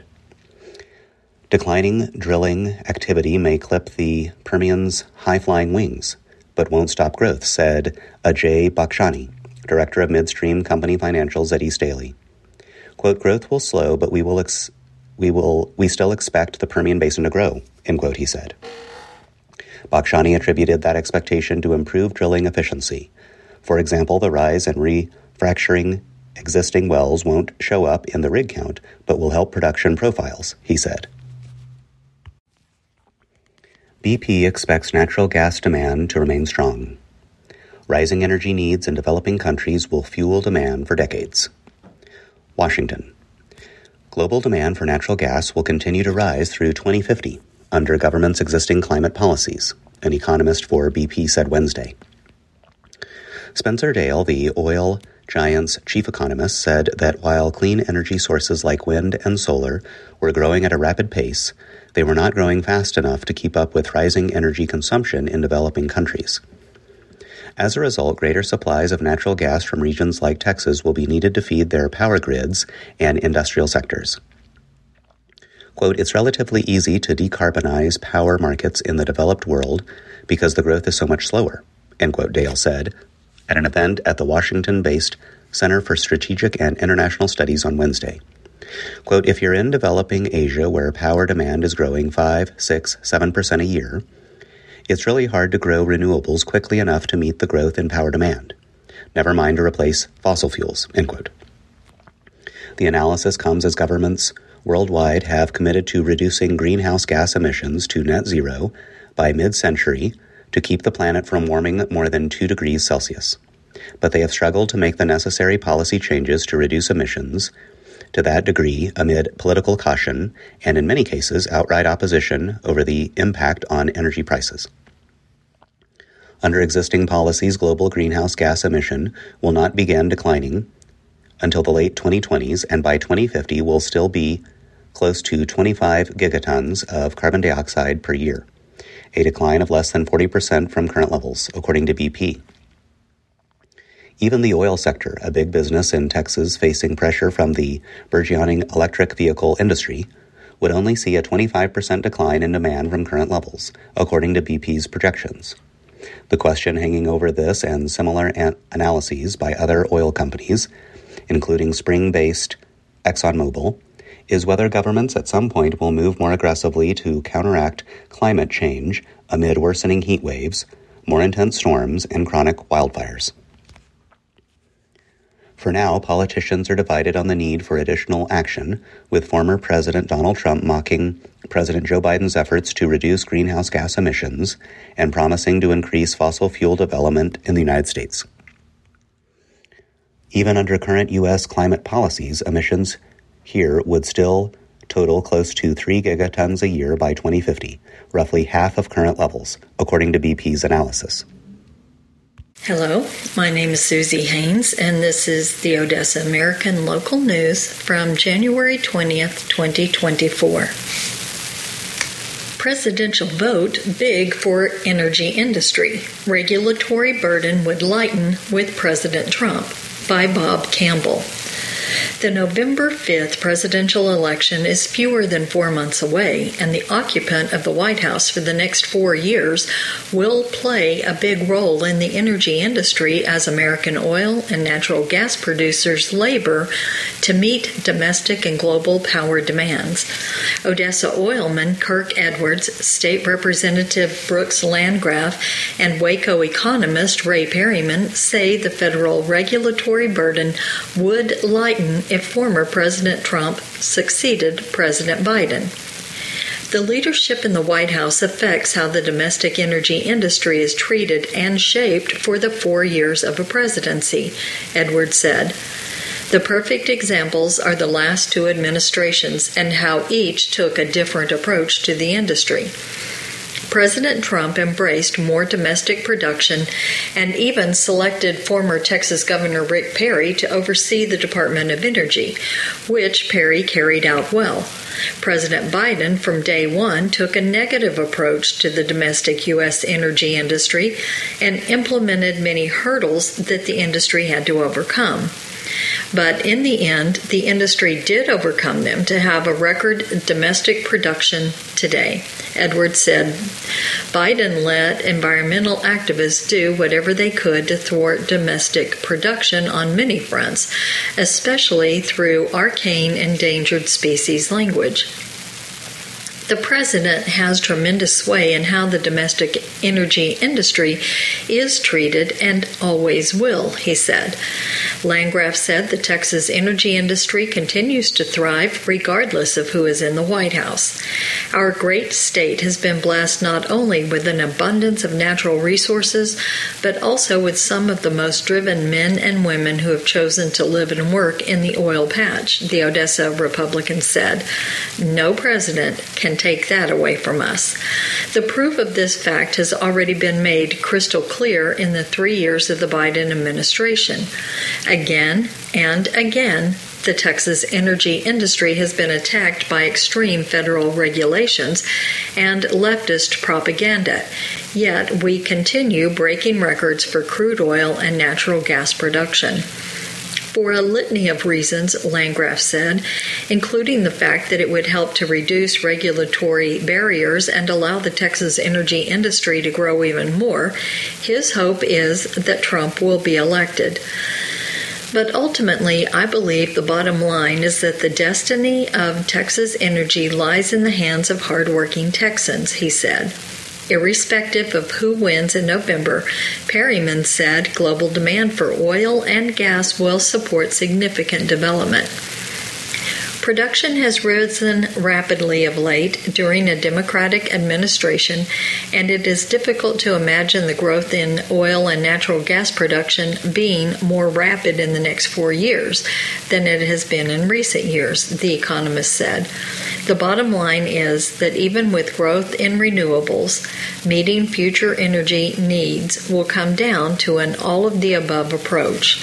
Declining drilling activity may clip the Permian's high-flying wings, but won't stop growth, said Ajay Bakshani, director of midstream company financials at East Daily. Quote, "Growth will slow, but we still expect the Permian Basin to grow," end quote, he said. Bakshani attributed that expectation to improved drilling efficiency. For example, the rise in refracturing existing wells won't show up in the rig count, but will help production profiles, he said. BP expects natural gas demand to remain strong. Rising energy needs in developing countries will fuel demand for decades. Washington. Global demand for natural gas will continue to rise through 2050 under government's existing climate policies, an economist for BP said Wednesday. Spencer Dale, the oil giant's chief economist, said that while clean energy sources like wind and solar were growing at a rapid pace, they were not growing fast enough to keep up with rising energy consumption in developing countries. As a result, greater supplies of natural gas from regions like Texas will be needed to feed their power grids and industrial sectors. Quote, "It's relatively easy to decarbonize power markets in the developed world because the growth is so much slower," end quote, Dale said at an event at the Washington-based Center for Strategic and International Studies on Wednesday. Quote, "If you're in developing Asia where power demand is growing 5, 6, 7% a year, it's really hard to grow renewables quickly enough to meet the growth in power demand, never mind to replace fossil fuels," end quote. The analysis comes as governments worldwide have committed to reducing greenhouse gas emissions to net zero by mid-century to keep the planet from warming more than 2 degrees Celsius. But they have struggled to make the necessary policy changes to reduce emissions to that degree amid political caution and, in many cases, outright opposition over the impact on energy prices. Under existing policies, global greenhouse gas emission will not begin declining until the late 2020s, and by 2050 will still be close to 25 gigatons of carbon dioxide per year, a decline of less than 40% from current levels, according to BP. Even the oil sector, a big business in Texas facing pressure from the burgeoning electric vehicle industry, would only see a 25% decline in demand from current levels, according to BP's projections. The question hanging over this and similar analyses by other oil companies, including Spring-based ExxonMobil, is whether governments at some point will move more aggressively to counteract climate change amid worsening heat waves, more intense storms, and chronic wildfires. For now, politicians are divided on the need for additional action, with former President Donald Trump mocking President Joe Biden's efforts to reduce greenhouse gas emissions and promising to increase fossil fuel development in the United States. Even under current U.S. climate policies, emissions here would still total close to 3 gigatons a year by 2050, roughly half of current levels, according to BP's analysis. Hello, my name is Susie Haynes, and this is the Odessa American Local News from January 20th, 2024. Presidential vote big for energy industry. Regulatory burden would lighten with President Trump, by Bob Campbell. The November 5th presidential election is fewer than 4 months away, and the occupant of the White House for the next 4 years will play a big role in the energy industry as American oil and natural gas producers labor to meet domestic and global power demands. Odessa oilman Kirk Edwards, State Representative Brooks Landgraf, and Waco economist Ray Perryman say the federal regulatory burden would lighten if former President Trump succeeded President Biden. The leadership in the White House affects how the domestic energy industry is treated and shaped for the 4 years of a presidency, Edwards said. The perfect examples are the last 2 administrations and how each took a different approach to the industry. President Trump embraced more domestic production and even selected former Texas Governor Rick Perry to oversee the Department of Energy, which Perry carried out well. President Biden, from day one, took a negative approach to the domestic U.S. energy industry and implemented many hurdles that the industry had to overcome. But in the end, the industry did overcome them to have a record domestic production today. Edwards said, Biden let environmental activists do whatever they could to thwart domestic production on many fronts, especially through arcane endangered species language. The president has tremendous sway in how the domestic energy industry is treated and always will, he said. Landgraf said the Texas energy industry continues to thrive regardless of who is in the White House. Our great state has been blessed not only with an abundance of natural resources, but also with some of the most driven men and women who have chosen to live and work in the oil patch, the Odessa Republican said. No president can can take that away from us. The proof of this fact has already been made crystal clear in the 3 years of the Biden administration. Again and again, the Texas energy industry has been attacked by extreme federal regulations and leftist propaganda, yet we continue breaking records for crude oil and natural gas production. For a litany of reasons, Landgraf said, including the fact that it would help to reduce regulatory barriers and allow the Texas energy industry to grow even more, his hope is that Trump will be elected. But ultimately, I believe the bottom line is that the destiny of Texas energy lies in the hands of hardworking Texans, he said. Irrespective of who wins in November, Perryman said global demand for oil and gas will support significant development. Production has risen rapidly of late during a Democratic administration, and it is difficult to imagine the growth in oil and natural gas production being more rapid in the next 4 years than it has been in recent years, the economist said. The bottom line is that even with growth in renewables, meeting future energy needs will come down to an all-of-the-above approach.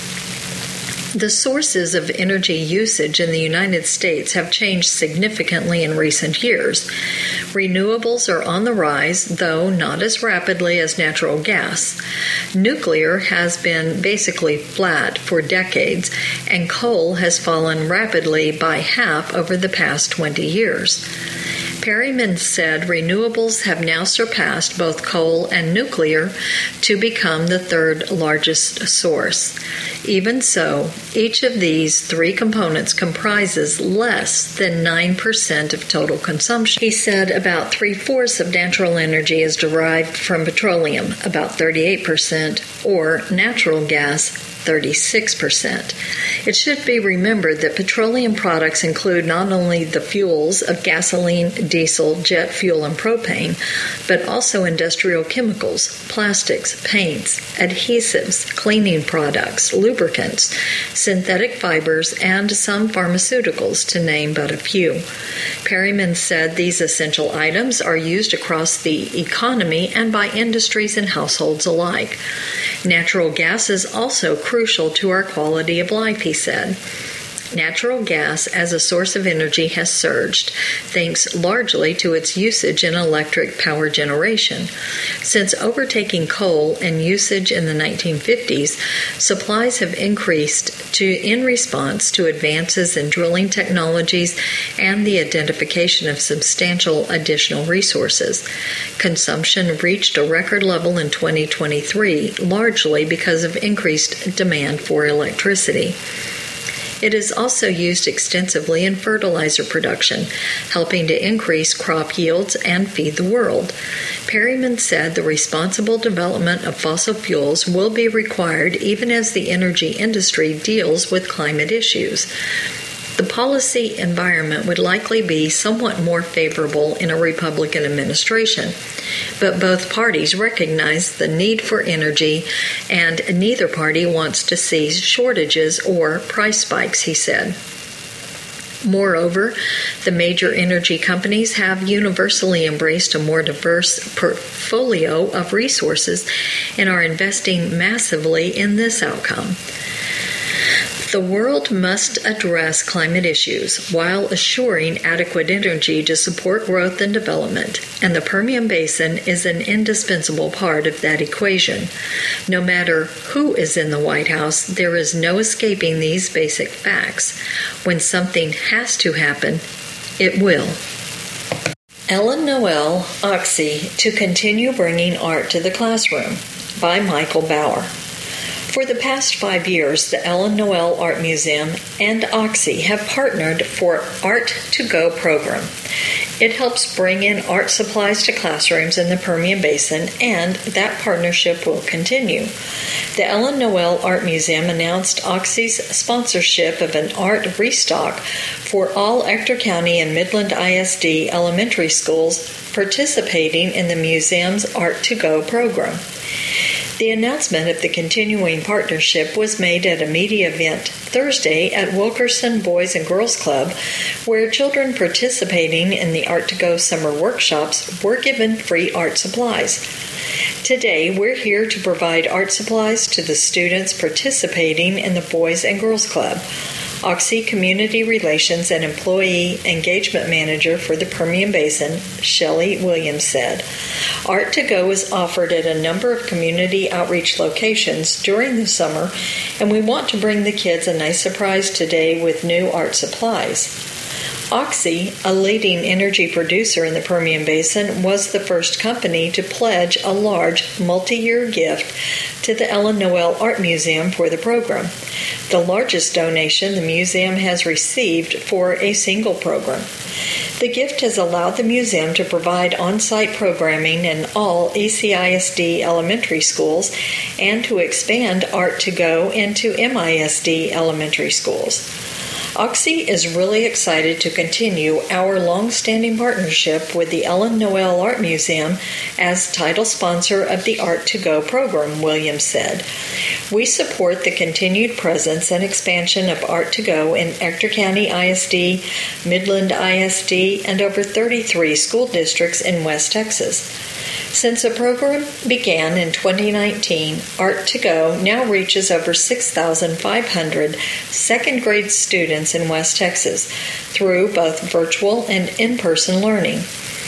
The sources of energy usage in the United States have changed significantly in recent years. Renewables are on the rise, though not as rapidly as natural gas. Nuclear has been basically flat for decades, and coal has fallen rapidly by half over the past 20 years. Perryman said renewables have now surpassed both coal and nuclear to become the third largest source. Even so, each of these three components comprises less than 9% of total consumption. He said about 3/4 of natural energy is derived from petroleum, about 38%, or natural gas, 36%. It should be remembered that petroleum products include not only the fuels of gasoline, diesel, jet fuel, and propane, but also industrial chemicals, plastics, paints, adhesives, cleaning products, lubricants, synthetic fibers, and some pharmaceuticals, to name but a few. Perryman said these essential items are used across the economy and by industries and households alike. Natural gas is also crucial to our quality of life, he said. Natural gas as a source of energy has surged, thanks largely to its usage in electric power generation. Since overtaking coal in usage in the 1950s, supplies have increased in response to advances in drilling technologies and the identification of substantial additional resources. Consumption reached a record level in 2023, largely because of increased demand for electricity. It is also used extensively in fertilizer production, helping to increase crop yields and feed the world. Perryman said the responsible development of fossil fuels will be required even as the energy industry deals with climate issues. The policy environment would likely be somewhat more favorable in a Republican administration, but both parties recognize the need for energy, and neither party wants to see shortages or price spikes, he said. Moreover, the major energy companies have universally embraced a more diverse portfolio of resources and are investing massively in this outcome. The world must address climate issues while assuring adequate energy to support growth and development, and the Permian Basin is an indispensable part of that equation. No matter who is in the White House, there is no escaping these basic facts. When something has to happen, it will. Ellen Noel, Oxy, to continue bringing art to the classroom, by Michael Bauer. For the past 5 years, the Ellen Noel Art Museum and Oxy have partnered for Art to Go program. It helps bring in art supplies to classrooms in the Permian Basin, and that partnership will continue. The Ellen Noel Art Museum announced Oxy's sponsorship of an art restock for all Ector County and Midland ISD elementary schools participating in the museum's Art to Go program. The announcement of the continuing partnership was made at a media event Thursday at Wilkerson Boys and Girls Club, where children participating in the Art2Go summer workshops were given free art supplies. Today, we're here to provide art supplies to the students participating in the Boys and Girls Club. Oxy Community Relations and Employee Engagement Manager for the Permian Basin, Shelley Williams, said. Art2Go is offered at a number of community outreach locations during the summer, and we want to bring the kids a nice surprise today with new art supplies. Oxy, a leading energy producer in the Permian Basin, was the first company to pledge a large multi-year gift to the Ellen Noel Art Museum for the program, the largest donation the museum has received for a single program. The gift has allowed the museum to provide on-site programming in all ECISD elementary schools and to expand Art2Go into MISD elementary schools. Oxy is really excited to continue our long-standing partnership with the Ellen Noel Art Museum as title sponsor of the Art2Go program, Williams said. We support the continued presence and expansion of Art2Go in Ector County ISD, Midland ISD, and over 33 school districts in West Texas. Since the program began in 2019, Art2Go now reaches over 6,500 second-grade students in West Texas through both virtual and in-person learning.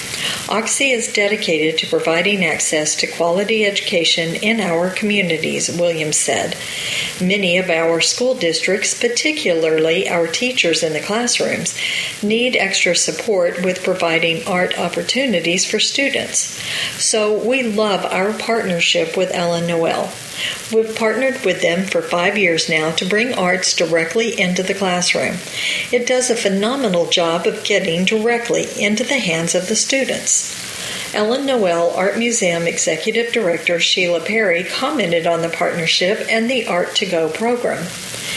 Oxy is dedicated to providing access to quality education in our communities, Williams said. Many of our school districts, particularly our teachers in the classrooms, need extra support with providing art opportunities for students. So we love our partnership with Ellen Noel. We've partnered with them for 5 years now to bring arts directly into the classroom. It does a phenomenal job of getting directly into the hands of the students. Ellen Noel Art Museum Executive Director Sheila Perry commented on the partnership and the Art2Go program.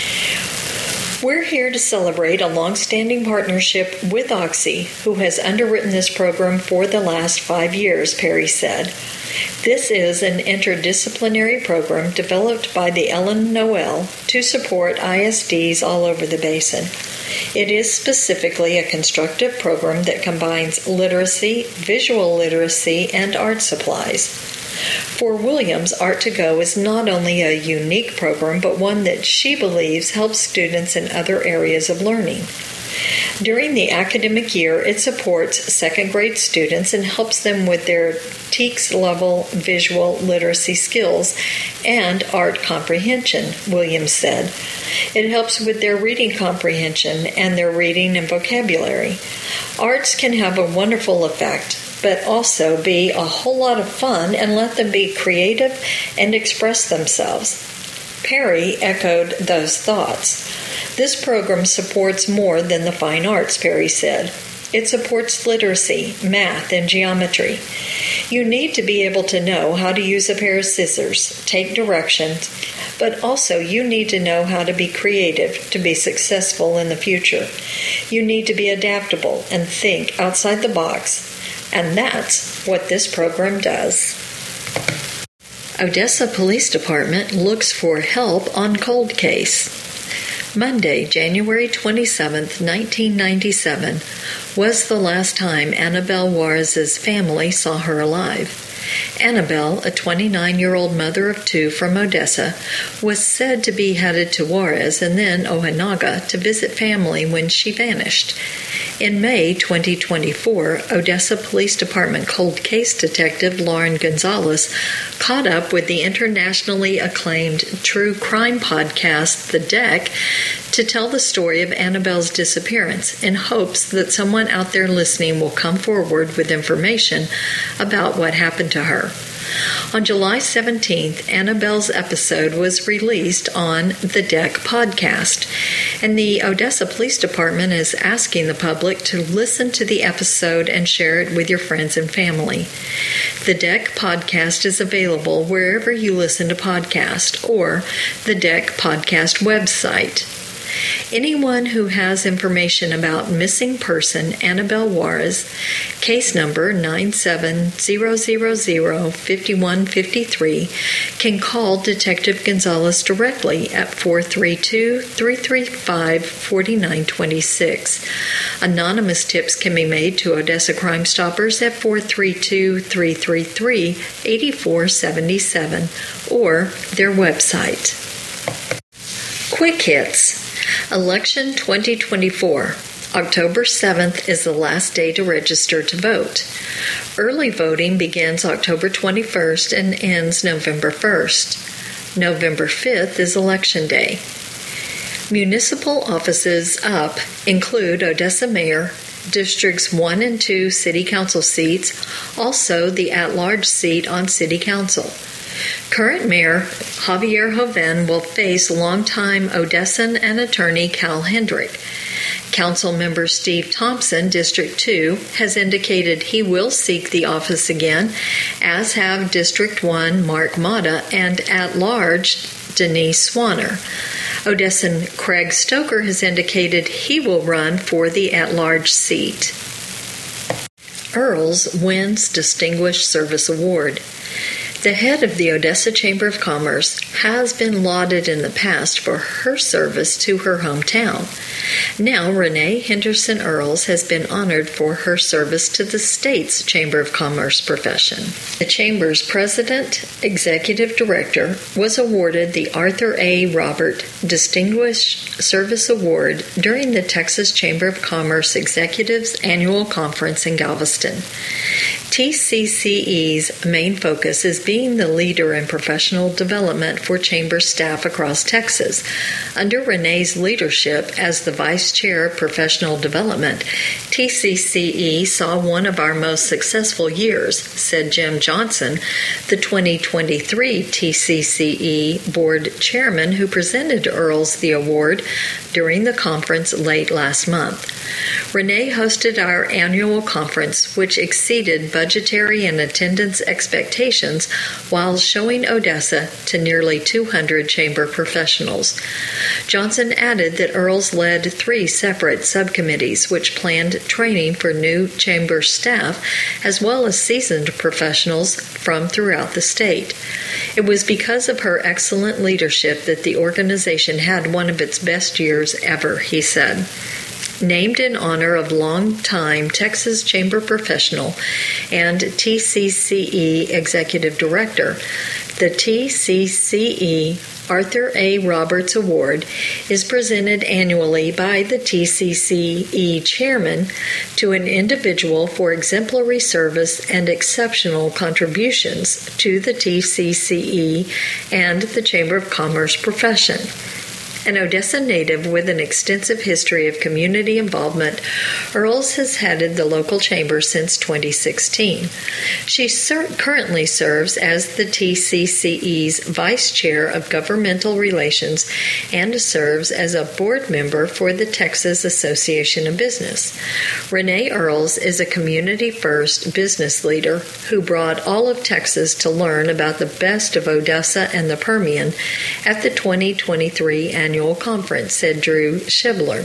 We're here to celebrate a long-standing partnership with Oxy, who has underwritten this program for the last 5 years, Perry said. This is an interdisciplinary program developed by the Ellen Noel to support ISDs all over the basin. It is specifically a constructive program that combines literacy, visual literacy, and art supplies. For Williams, Art2Go is not only a unique program, but one that she believes helps students in other areas of learning. During the academic year, it supports second-grade students and helps them with their TEKS-level visual literacy skills and art comprehension, Williams said. It helps with their reading comprehension and their reading and vocabulary. Arts can have a wonderful effect, but also be a whole lot of fun and let them be creative and express themselves. Perry echoed those thoughts. This program supports more than the fine arts, Perry said. It supports literacy, math, and geometry. You need to be able to know how to use a pair of scissors, take directions, but also you need to know how to be creative to be successful in the future. You need to be adaptable and think outside the box, and that's what this program does. Odessa Police Department looks for help on cold case. Monday, January 27, 1997, was the last time Annabelle Juarez's family saw her alive. Annabelle, a 29-year-old mother of two from Odessa, was said to be headed to Juarez and then Ojinaga to visit family when she vanished. In May 2024, Odessa Police Department cold case detective Lauren Gonzalez caught up with the internationally acclaimed true crime podcast, The Deck, to tell the story of Annabelle's disappearance in hopes that someone out there listening will come forward with information about what happened to her. On July 17th, Annabelle's episode was released on The Deck podcast, and the Odessa Police Department is asking the public to listen to the episode and share it with your friends and family. The Deck podcast is available wherever you listen to podcasts or the Deck podcast website. Anyone who has information about missing person Annabelle Juarez, case number 970005153, can call Detective Gonzalez directly at 432-335-4926. Anonymous tips can be made to Odessa Crime Stoppers at 432-333-8477 or their website. Quick Hits. Election 2024. October 7th is the last day to register to vote. Early voting begins October 21st and ends November 1st. November 5th is Election Day. Municipal offices up include Odessa Mayor, Districts 1 and 2 City Council seats, also the at-large seat on City Council. Current Mayor Javier Joven will face longtime Odessan and attorney Cal Hendrick. Councilmember Steve Thompson, District 2, has indicated he will seek the office again, as have District 1 Mark Mata and at-large Denise Swanner. Odessan Craig Stoker has indicated he will run for the at-large seat. Earls wins Distinguished Service Award. The head of the Odessa Chamber of Commerce has been lauded in the past for her service to her hometown. Now, Renee Henderson Earls has been honored for her service to the state's Chamber of Commerce profession. The Chamber's President Executive Director was awarded the Arthur A. Robert Distinguished Service Award during the Texas Chamber of Commerce Executives Annual Conference in Galveston. TCCE's main focus is being the leader in professional development for chamber staff across Texas. Under Renee's leadership as the Vice Chair of Professional Development, TCCE saw one of our most successful years, said Jim Johnson, the 2023 TCCE Board Chairman who presented Earls the award during the conference late last month. Renee hosted our annual conference, which exceeded budgetary and attendance expectations while showing Odessa to nearly 200 chamber professionals. Johnson added that Earls led 3 separate subcommittees which planned training for new chamber staff as well as seasoned professionals from throughout the state. It was because of her excellent leadership that the organization had one of its best years ever, he said. Named in honor of longtime Texas Chamber professional and TCCE Executive Director, the TCCE Arthur A. Roberts Award is presented annually by the TCCE Chairman to an individual for exemplary service and exceptional contributions to the TCCE and the Chamber of Commerce profession. An Odessa native with an extensive history of community involvement, Earls has headed the local chamber since 2016. She currently serves as the TCCE's Vice Chair of Governmental Relations and serves as a board member for the Texas Association of Business. Renee Earls is a community-first business leader who brought all of Texas to learn about the best of Odessa and the Permian at the 2023 annual conference, said Drew Shibler,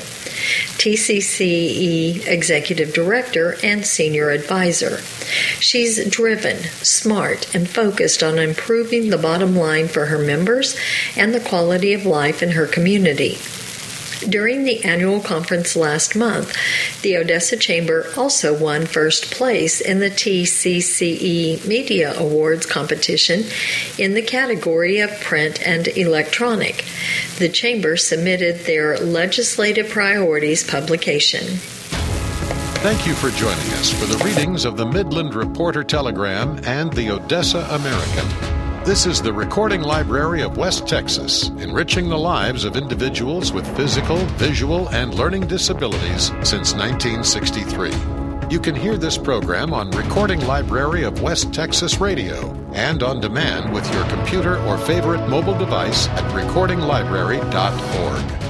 TCCE Executive Director and Senior Advisor. She's driven, smart, and focused on improving the bottom line for her members and the quality of life in her community. During the annual conference last month, the Odessa Chamber also won first place in the TCCE Media Awards competition in the category of print and electronic. The Chamber submitted their Legislative Priorities publication. Thank you for joining us for the readings of the Midland Reporter Telegram and the Odessa American. This is the Recording Library of West Texas, enriching the lives of individuals with physical, visual, and learning disabilities since 1963. You can hear this program on Recording Library of West Texas Radio and on demand with your computer or favorite mobile device at recordinglibrary.org.